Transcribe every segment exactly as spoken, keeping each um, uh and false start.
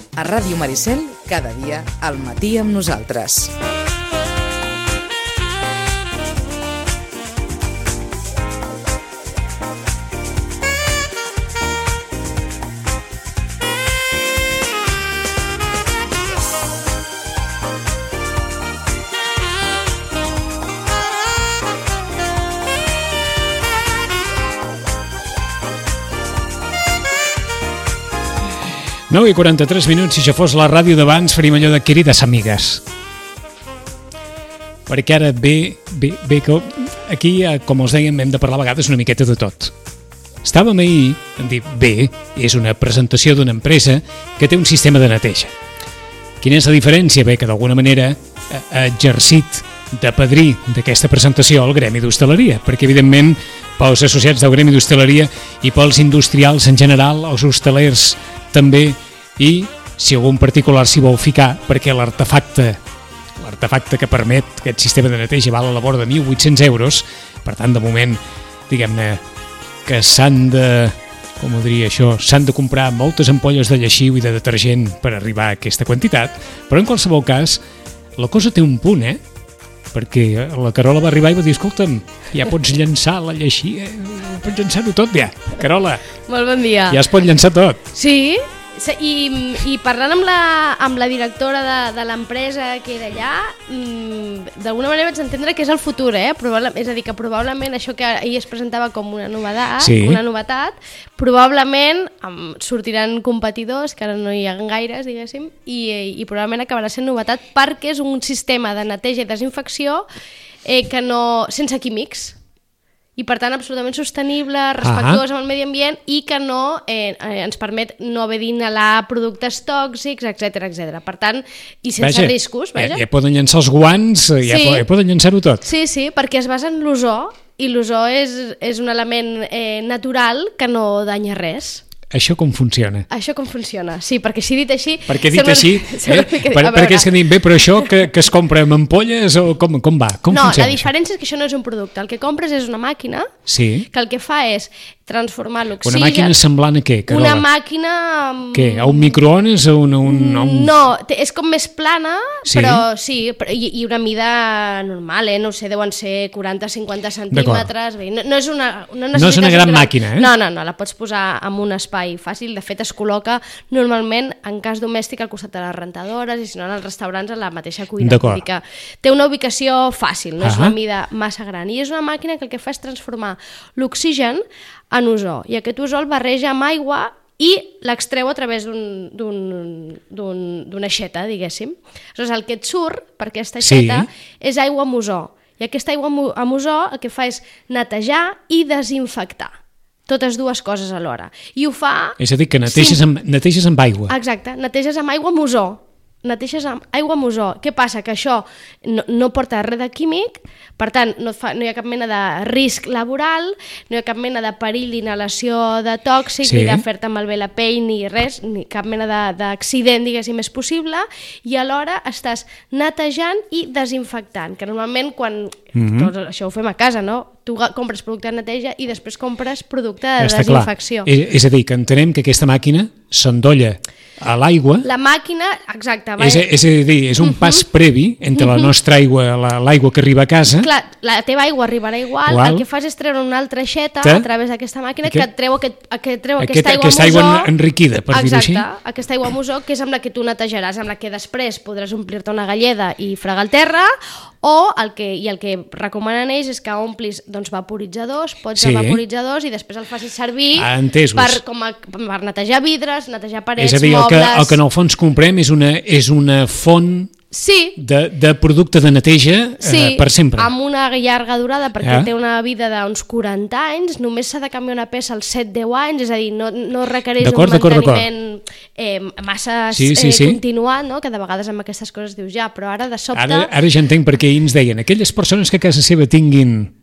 A Ràdio Maricel, cada dia al matí amb nosaltres. nou i quaranta-tres minuts, si això fos la ràdio d'abans faríem allò de querides amigues. Perquè ara ve, ve, ve que aquí, com els dèiem, hem de parlar a vegades una miqueta de tot. Estàvem ahir, hem dit, bé, és una presentació d'una empresa que té un sistema de neteja. Quina és la diferència? Bé, que d'alguna manera ha exercit de padrí d'aquesta presentació al gremi d'hostaleria, perquè evidentment pels associats del gremi d'hostaleria i pels industrials en general, els hostalers també, i si algun particular s'hi vol ficar, perquè l'artefacte l'artefacte que permet aquest sistema de neteja val a la vora de mil vuit-cents euros, per tant, de moment, diguem-ne, que s'han de, com ho diria això, s'han de comprar moltes ampolles de lleixiu i de detergent per arribar a aquesta quantitat, però en qualsevol cas, la cosa té un punt, eh? Perquè la Carola va arribar i va dir, escolta'm, ja pots llançar la lleixiu, eh? pots llançar-ho tot ja, Carola. Molt bon dia. Ja es pot llançar tot. Sí, i, i parlant amb la, amb la directora de, de l'empresa que era allà, d'alguna manera vaig entendre que és el futur, eh? Probable, és a dir, que probablement això que ahir es presentava com una novetat, sí. una novetat, probablement um, sortiran competidors, que ara no hi ha gaires, diguéssim, i, i probablement acabarà sent novetat perquè és un sistema de neteja i desinfecció eh, que no, sense químics, i per tant absolutament sostenible, respectuós amb el medi ambient i que no eh, eh, ens permet no haver d'inhalar productes tòxics, etcètera, etcètera. Per tant, i sense vaja, riscos. Vaja. Ja, ja poden llançar els guants, ja, sí. ja poden llançar-ho tot. Sí, sí, perquè es basa en l'ozó i l'ozó és, és un element eh, natural que no danya res. Això com funciona? Això com funciona, sí, perquè si dit així... Perquè dit sembla, així, eh? per, perquè és que dic, bé, però això que, que es compra amb ampolles o com, com va? Com no, funciona la diferència això? és que això no és un producte, el que compres és una màquina sí. que el que fa és transformar l'oxigen... Una màquina semblant a què, Carola? Una màquina... Què, a un microones o un... un, un... No, és com més plana, sí? però sí, però, i, i una mida normal, eh? No ho sé, deuen ser quaranta a cinquanta centímetres, bé, no, no és una... No, no és una gran màquina, eh? No, no, no, la pots posar en un espai fàcil, de fet es col·loca normalment en cas domèstic al costat de les rentadores i si no en els restaurants a la mateixa cuina. D'acord. Que té una ubicació fàcil, no és uh-huh. una mida massa gran i és una màquina que el que fa és transformar l'oxigen en ozó i aquest ozó el barreja amb aigua i l'extreu a través d'una un, un, aixeta, diguéssim. Aleshores, el que et surt per aquesta aixeta sí. és aigua amb ozó i aquesta aigua amb ozó el que fa és netejar i desinfectar. Totes dues coses alhora. I ho fa... És a dir, que neteges, sí. amb, neteges amb aigua. Exacte, neteges amb aigua amb ozó. Neteges amb aigua amb ozó. Què passa? Que això no, no porta res de químic, per tant, no, fa, no hi ha cap mena de risc laboral, no hi ha cap mena de perill d'inhalació de tòxics, sí. ni de fer-te malbé la pell, ni res, ni cap mena d'accident, diguéssim, és possible, i alhora estàs netejant i desinfectant, que normalment quan... Mm-hmm. Tot això ho fem a casa, no? Tu compres producte de neteja i després compres producte de Està desinfecció. És, és a dir, que entenem que aquesta màquina s'endolla a l'aigua. La màquina, exacte. És, és a dir, és un uh-huh. pas previ entre uh-huh. la nostra aigua, la, l'aigua que arriba a casa. Clar, la teva aigua arribarà igual, igual. El que fas és treure una altra aixeta a través d'aquesta màquina aquest, que et treu, aquest, aquest, treu aquest, aquesta aigua aquesta amb ozó. Aquesta aigua enriquida, per dir-ho així. Exacte, aquesta aigua amb ozó, que és amb la que tu netejaràs, amb la que després podràs omplir-te una galleda i fregar el terra, o el que, i el que recomanen ells és que omplis doncs, vaporitzadors, pots de sí. vaporitzadors i després el facis servir ah, per, com a, per netejar vidres, netejar parets, és a dir, mobles... El que, el que en el fons comprem és una, és una font sí. de, de producte de neteja sí, eh, per sempre. Amb una llarga durada, perquè ja. té una vida d'uns quaranta anys, només s'ha de canviar una peça als set deu anys, és a dir, no, no requereix d'acord, un d'acord, manteniment eh, massa sí, sí, eh, sí. continuat, no? Que de vegades amb aquestes coses dius ja, però ara de sobte... Ara, ara ja entenc perquè ahir ens deien aquelles persones que a casa seva tinguin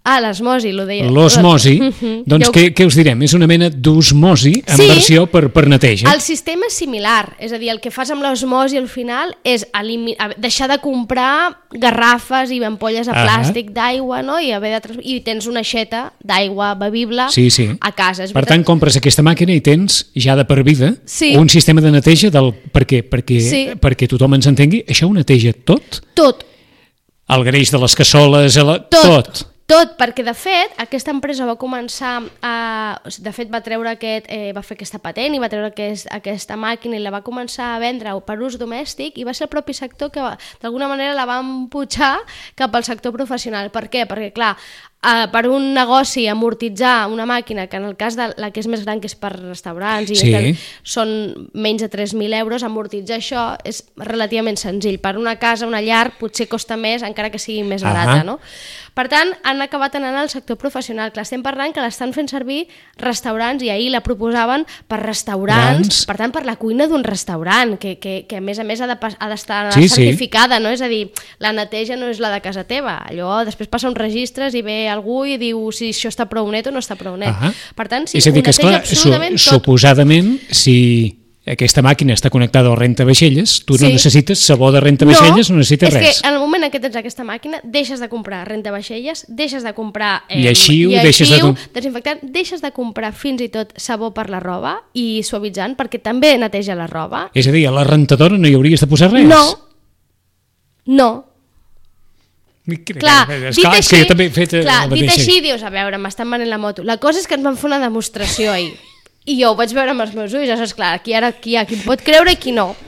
Ah, l'esmosi, lo deia. L'osmosi, Uh -huh. doncs Jo... què, què us direm? És una mena d'osmosi en Sí, versió per, per neteja. El sistema és similar, és a dir, el que fas amb l'osmosi al final és deixar de comprar garrafes i ampolles de plàstic d'aigua, no? I, haver de trans... I tens una aixeta d'aigua bevible sí, sí. a casa. És per veritat? tant, compres aquesta màquina i tens ja de per vida sí. un sistema de neteja del... Per què? Perquè, sí. perquè tothom ens entengui, això ho neteja tot? Tot. El greix de les cassoles, la... tot. tot. Tot, perquè de fet aquesta empresa va començar a... De fet va treure aquest, eh, va fer aquesta patent i va treure aquest, aquesta màquina i la va començar a vendre per ús domèstic i va ser el propi sector que d'alguna manera la va empujar cap al sector professional. Per què? Perquè clar, eh, per un negoci amortitzar una màquina que en el cas de la que és més gran que és per restaurants i sí. que són menys de tres mil euros, amortitzar això és relativament senzill. Per una casa, una llar, potser costa més encara que sigui més barata, uh -huh. no? Per tant, han acabat anant al sector professional. Clar, estem parlant que l'estan fent servir restaurants i ahir la proposaven per restaurants, Grans. Per tant, per la cuina d'un restaurant, que, que, que a més a més ha d'estar de, ha sí, certificada, sí. no? És a dir, la neteja no és la de casa teva. Allò després passa uns registres i ve algú i diu si això està prou net o no està prou net. Uh -huh. Per tant, sí, és a dir, ho neteja esclar, absolutament su tot. Suposadament, si... aquesta màquina està connectada al rentavaixelles, tu sí. no necessites sabó de rentavaixelles, no, no necessites és res. És que en el moment en què tens aquesta màquina, deixes de comprar rentavaixelles, deixes de comprar eh, lleixiu, lleixiu deixes de... desinfectant, deixes de comprar fins i tot sabó per la roba i suavitzant, perquè també neteja la roba. És a dir, a la rentadora no hi hauries de posar res? No. No. Clar, és dit clar, així, que jo també he fet clar, dit així dius, a veure, m'estan venent la moto. La cosa és que ens van fer una demostració ahir. I jo ho vaig veure amb els meus ulls, ja saps, clar, aquí ara qui hi ha qui pot creure i qui no.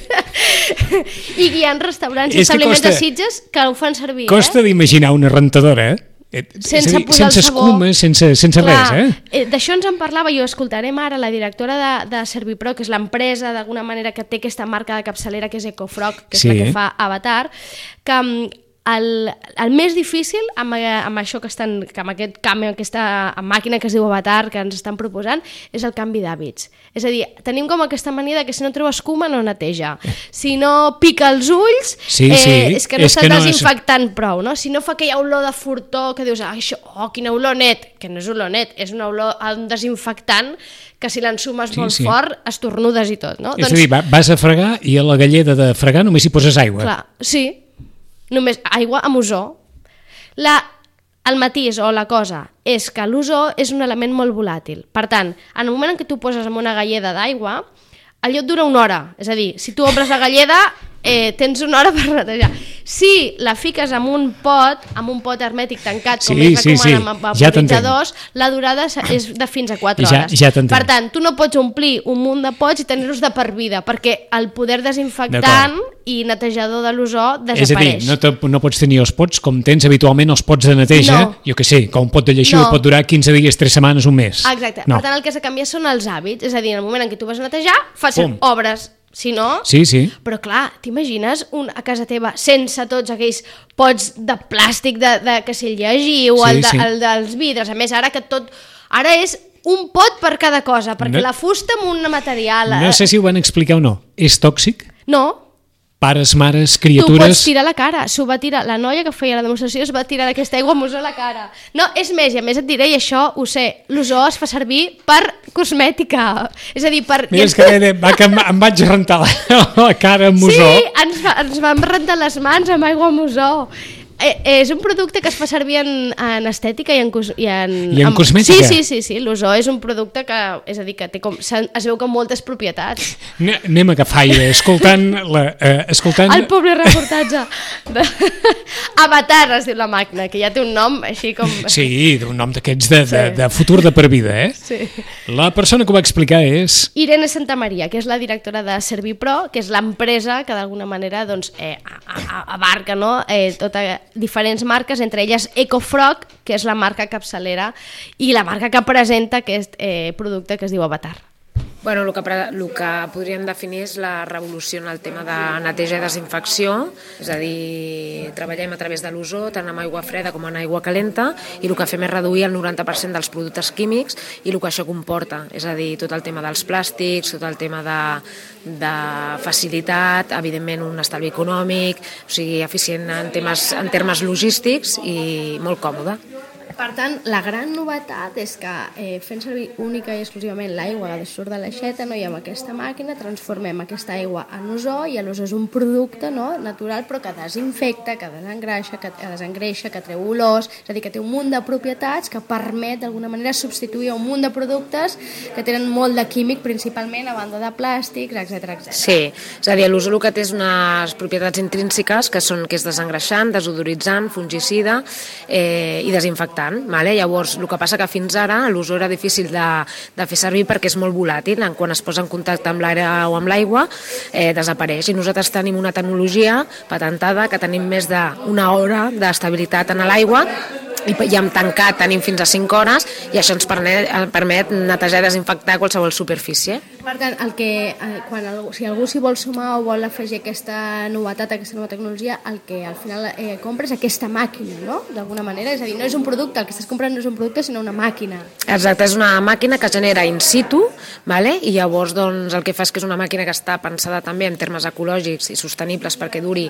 I hi ha restaurants i establiments de Sitges que ho fan servir. Costa eh? d'imaginar una rentadora, eh? Sense dir, posar sense el sabó. escuma, sense, sense clar, res, eh? D'això ens en parlava, jo escoltarem ara la directora de, de Servipro, que és l'empresa d'alguna manera que té aquesta marca de capçalera que és Ecofrog, que és sí. la que fa Avatar, que El, el més difícil amb, amb això que estan, que amb aquest canvi, amb aquesta màquina que es diu Avatar que ens estan proposant, és el canvi d'hàbits. És a dir, tenim com aquesta mania que si no treu escuma no neteja, si no pica els ulls sí, eh, sí. és que no és està que no desinfectant és... prou, no? Si no fa aquella olor de fortó que dius, ah, això, oh, quina olor net, que no és olor net, és una olor a un desinfectant que si l'ensumes sí, molt sí. fort estornudes i tot, no? És doncs... a dir, vas a fregar i a la galleda de fregar només hi poses aigua. Clar, sí. Només aigua amb ozó. La, el matís o la cosa és que l'ozó és un element molt volàtil. Per tant, en el moment en què tu poses en una galleda d'aigua, allò et dura una hora. És a dir, si tu obres la galleda, eh, tens una hora per netejar. Si la fiques en un pot, amb un pot hermètic tancat, com sí, es recomana sí, sí. amb vaporitzadors, ja la durada és de fins a quatre ja, hores. Ja per tant, tu no pots omplir un munt de pots i tenir-los de per vida, perquè el poder desinfectant i netejador de l'ozó desapareix. És a dir, no, no pots tenir els pots com tens habitualment els pots de neteja, no. jo que sé, que un pot de lleixiu no. pot durar quinze dies, tres setmanes, un mes. Exacte, no. per tant el que s'ha de canviar són els hàbits, és a dir, en el moment en què tu vas a netejar, fas obres. Si no... Sí, sí. Però clar, t'imagines un, a casa teva sense tots aquells pots de plàstic de, de que si el llegiu, sí, el, de, sí. el dels vidres, a més ara que tot... Ara és un pot per cada cosa, perquè no. la fusta amb un material... No sé si ho van explicar o no. És tòxic? No. Pares, mares, criatures... Tu pots tirar la cara. S'ho va tirar, la noia que feia la demostració es va tirar d'aquesta aigua amb ozó a la cara. No, és més, i a més et diré, i això ho sé, l'ozó es fa servir per cosmètica. És a dir, per... Mira, és que va, que em vaig rentar la, la cara amb ozó. Sí, ens, va, ens vam rentar les mans amb aigua amb ozó. Eh, és un producte que es fa servir en, en estètica i en, cos, i en, I en amb, cosmètica? Sí, sí, sí, sí. L'ozó és un producte que, és a dir, que té com, es veu com moltes propietats. Anem a Gafaire, escoltant, la, eh, escoltant... El pobre reportatge de... Avatar es diu la màquina, que ja té un nom així com... Sí, d'un nom d'aquests de, de, de futur de per vida, eh? Sí. La persona que ho va explicar és... Irene Santamaria, que és la directora de Servipro, que és l'empresa que d'alguna manera doncs, eh, abarca, no? eh, tota diferents marques, entre elles Ecofrog, que és la marca capçalera, i la marca que presenta aquest eh, producte que es diu Avatar. Bueno, el que, el que podríem definir és la revolució en el tema de neteja i desinfecció, és a dir, treballem a través de l'ozó, tant amb aigua freda com amb aigua calenta, i el que fem és reduir el noranta per cent dels productes químics i el que això comporta, és a dir, tot el tema dels plàstics, tot el tema de, de facilitat, evidentment un estalvi econòmic, o sigui, eficient en, temes, en termes logístics i molt còmode. Per tant, la gran novetat és que eh, fent servir única i exclusivament l'aigua que surt de l'aixeta, no, i amb aquesta màquina transformem aquesta aigua en ozó, i l'ozó és un producte, no, natural però que desinfecta, que desengreixa, que desengreixa, que treu olors, és a dir, que té un munt de propietats que permet d'alguna manera substituir un munt de productes que tenen molt de químic, principalment a banda de plàstics, etcètera etcètera. Sí, és a dir, l'ozó el que té és unes propietats intrínseques que són que és desengreixant, desodoritzant, fungicida eh, i desinfectant. Vale? Llavors, el que passa que fins ara l'ozó era difícil de, de fer servir perquè és molt volàtil, quan es posa en contacte amb l'aire o amb l'aigua eh, desapareix, i nosaltres tenim una tecnologia patentada que tenim més d'una hora d'estabilitat en l'aigua i ja hem tancat, tenim fins a cinc hores, i això ens permet, permet netejar i desinfectar qualsevol superfície. Per tant, el que, quan algú, si algú s'hi vol sumar o vol afegir aquesta novetat, aquesta nova tecnologia, el que al final eh, compra és aquesta màquina, no? D'alguna manera, és a dir, no és un producte, el que estàs comprant no és un producte, sinó una màquina. Exacte, és una màquina que genera in situ, vale? I llavors doncs, el que fa és que és una màquina que està pensada també en termes ecològics i sostenibles perquè duri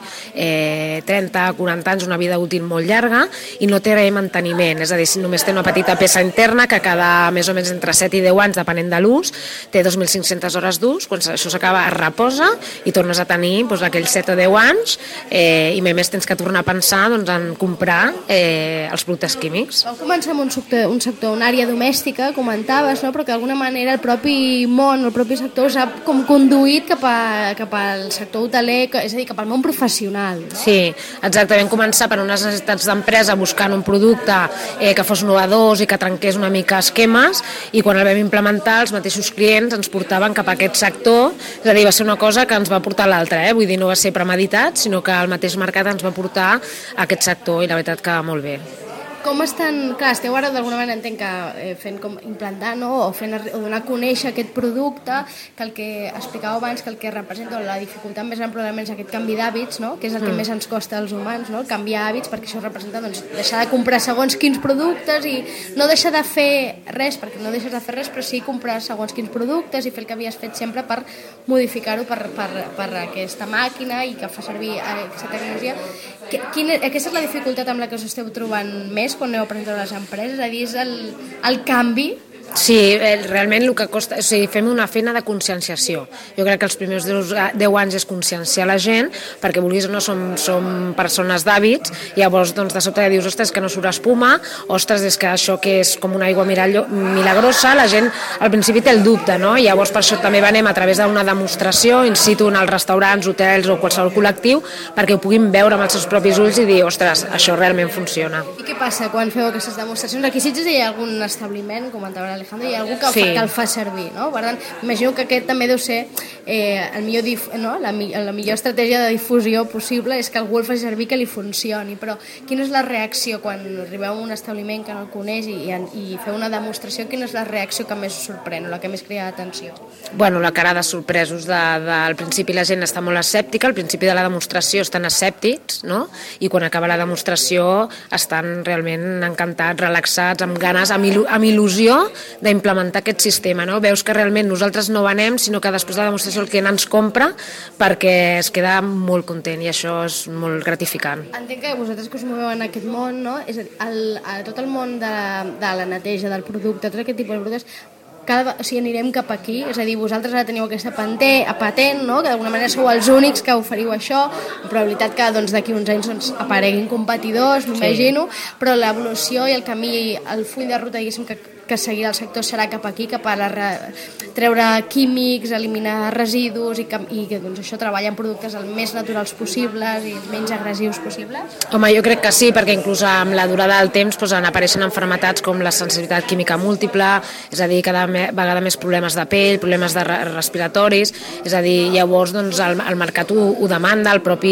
eh, trenta a quaranta anys, una vida útil molt llarga, i no té res manteniment, és a dir, si només té una petita peça interna que cada més o menys entre set i deu anys, depenent de l'ús, té dos mil cinc-centes hores d'ús, quan això s'acaba es reposa i tornes a tenir doncs, aquells set o deu anys, eh, i més tens que tornar a pensar doncs, en comprar eh, els productes químics. Vau començar amb un sector, un sector, una àrea domèstica, comentaves, no? Però que d'alguna manera el propi món, el propi sector us ha com conduït cap, a, cap al sector hoteler, és a dir, cap al món professional. No? Sí, exacte, vam començar per unes necessitats d'empresa buscant un producte eh, que fos innovadors i que trenqués una mica esquemes, i quan el vam implementar els mateixos clients ens portaven cap a aquest sector, és a dir, va ser una cosa que ens va portar a l'altra, eh? Vull dir, no va ser premeditat, sinó que el mateix mercat ens va portar a aquest sector, i la veritat que molt bé. Com estan, clar, esteu ara d'alguna manera entenc que eh, fent com implantar, no? o, fent, o donar a conèixer aquest producte, que el que explicàveu abans, que el que representa la dificultat més gran probablement és aquest canvi d'hàbits, no? Que és el que mm. més ens costa als humans, no? Canviar hàbits, perquè això representa doncs, deixar de comprar segons quins productes i no deixar de fer res, perquè no deixes de fer res, però sí comprar segons quins productes i fer el que havies fet sempre per modificar-ho per, per, per aquesta màquina i que fa servir aquesta tecnologia. Quina, aquesta és la dificultat amb la que us esteu trobant més quan aneu a presentar a les empreses? És a dir, és el, el canvi? Sí, realment el que costa, o sigui, fem una feina de conscienciació. Jo crec que els primers deu anys és conscienciar la gent, perquè vulguis o no som, som persones d'hàbits, i llavors doncs, de sobte ja dius, ostres, que no surt espuma, ostres, és que això que és com una aigua milagrosa, la gent al principi té el dubte, no? I llavors per això també venem a través d'una demostració in situ en els restaurants, hotels o qualsevol col·lectiu, perquè ho puguin veure amb els seus propis ulls i dir, ostres, això realment funciona. I què passa quan feu aquestes demostracions? Aquí sí que hi ha algun establiment, comentava Alejandro, hi ha algú que, sí. fa, que el fa servir, no? Per tant, imagino que aquest també deu ser eh, el millor dif, no? la, la millor estratègia de difusió possible és que algú el faci servir, que li funcioni, però quina és la reacció quan arribeu a un establiment que no el coneix i, i, i feu una demostració, quina és la reacció que més us sorprèn o la que més crida l'atenció? Bueno, la cara de sorpresos, de, de, al principi la gent està molt escèptica, al principi de la demostració estan escèptics, no? I quan acaba la demostració estan realment encantats, relaxats, amb ganes, amb, il·lu amb il·lusió d'implementar aquest sistema, no? Veus que realment nosaltres no venem, sinó que després de la demostració el client ens compra perquè es queda molt content, i això és molt gratificant. Entenc que vosaltres que us moveu en aquest món, no? És a dir, el, a tot el món de, de la neteja, del producte, tot aquest tipus de productes, cada, o sigui, anirem cap aquí, és a dir, vosaltres ara teniu aquesta patent, no? Que d'alguna manera sou els únics que oferiu això, amb probabilitat que doncs, d'aquí uns anys doncs, apareguin competidors, m'imagino, sí. Però l'evolució i el camí, el full de ruta, diguéssim, que que seguir el sector serà cap aquí, cap a la re... treure químics, eliminar residus i, que, i que doncs, això treballa en productes el més naturals possibles i els menys agressius possibles? Home, jo crec que sí, perquè inclús amb la durada del temps doncs, apareixen malalties com la sensibilitat química múltiple, és a dir, cada vegada més problemes de pell, problemes de respiratoris, és a dir, llavors doncs, el, el mercat ho, ho demanda, el propi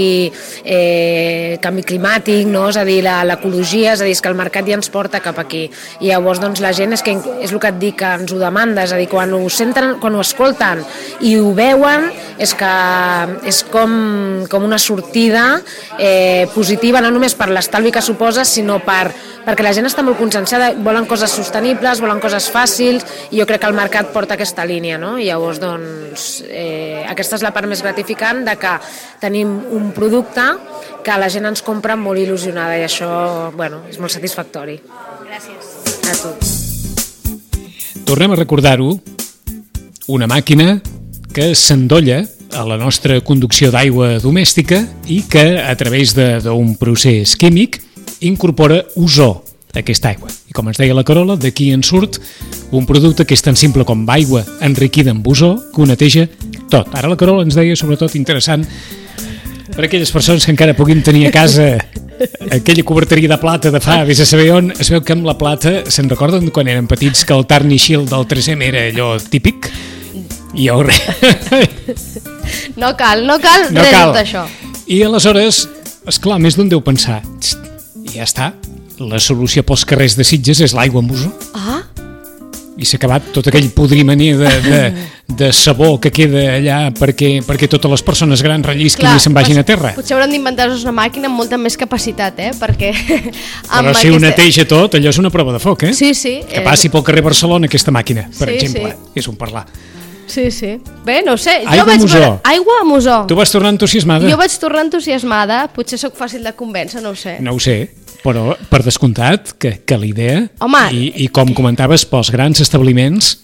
eh, canvi climàtic, no? És a dir, l'ecologia, és a dir, és que el mercat ja ens porta cap aquí, i llavors doncs, la gent és que és el que et dic, que ens ho demanda, és a dir, quan ho senten, quan ho escolten i ho veuen, és que és com, com una sortida eh, positiva, no només per l'estalvi que suposa, sinó per, perquè la gent està molt conscienciada, volen coses sostenibles, volen coses fàcils, i jo crec que el mercat porta aquesta línia, no? I llavors, doncs, eh, aquesta és la part més gratificant de que tenim un producte que la gent ens compra molt il·lusionada, i això, bueno, és molt satisfactori. Gràcies. A tu. Tornem a recordar-ho, una màquina que s'endolla a la nostra conducció d'aigua domèstica i que, a través d'un procés químic, incorpora ozó a aquesta aigua. I com ens deia la Carola, d'aquí en surt un producte que és tan simple com aigua enriquida amb ozó que ho neteja tot. Ara la Carola ens deia, sobretot interessant, per a aquelles persones que encara puguin tenir a casa aquella coberteria de plata de fa, vés a saber on, es veu que amb la plata, se'n recorden quan eren petits que el Tarni Shield del tres ema era allò típic? I llavors... No cal, no cal no res cal. de tot això. I aleshores, esclar, més d'un deu pensar, ja està, la solució pels carrers de Sitges és l'aigua amb ozó. Ah, I s'ha acabat tot aquell podrimaner de, de, de sabó que queda allà perquè, perquè totes les persones grans rellisquin i se'n vagin a terra. Potser hauran d'inventar-nos una màquina amb molta més capacitat, eh? Perquè... Però si ho neteja tot, allò és una prova de foc, eh? Sí, sí. Que passi pel carrer Barcelona aquesta màquina, per Sí, exemple. sí. És un parlar. Sí, sí. Bé, no ho sé. Jo Aigua vaig amb ozó. veure- Aigua amb ozó. Tu vas tornar entusiasmada? Jo vaig tornar entusiasmada. Potser sóc fàcil de convèncer, no ho sé. No ho sé, però per descomptat que, que la idea, Home, i, i com comentaves, pels grans establiments,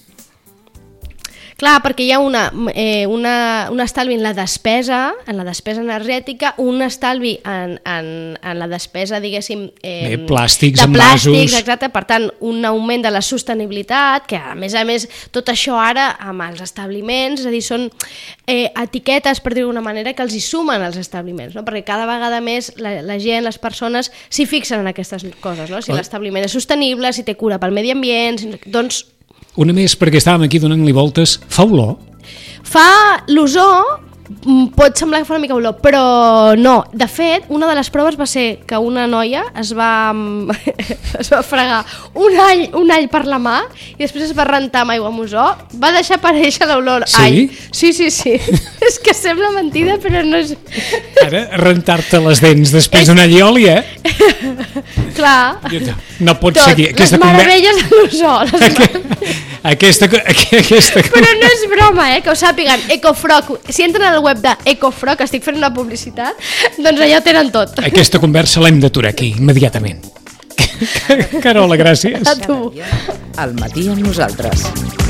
Clar, perquè hi ha una, eh, una, un estalvi en la despesa, en la despesa energètica, un estalvi en, en, en la despesa, diguéssim... Bé, Eh, plàstics, de envasos. plàstics, exacte, per tant, un augment de la sostenibilitat, que a més a més, tot això ara, amb els establiments, és a dir, són eh, etiquetes, per dir-ho d'una manera, que els hi sumen als establiments, no? Perquè cada vegada més la, la gent, les persones, s'hi fixen en aquestes coses, no? Si l'establiment és sostenible, si té cura pel medi ambient, si, doncs... una més perquè estàvem aquí donant-li voltes, fa olor? Fa l'ozó, pot semblar que fa una mica olor, però no. De fet, una de les proves va ser que una noia es va, es va fregar un all, un all per la mà i després es va rentar amb aigua amb ozó. Va deixar aparèixer l'olor Sí? all. Sí, sí, sí. És que sembla mentida, però no és... Ara, rentar-te les dents després d'una allioli, eh? Clar. No pots Tot, seguir. les Aquesta conver- meravelles de l'ozó. Les... Aquesta, aquesta... Però no és broma, eh? Que ho sàpiguen. Ecofroc. Si entren al web d'Ecofroc, estic fent una publicitat, doncs allò tenen tot. Aquesta conversa l'hem d'aturar aquí, immediatament. Carola, gràcies. A tu. Al matí amb nosaltres.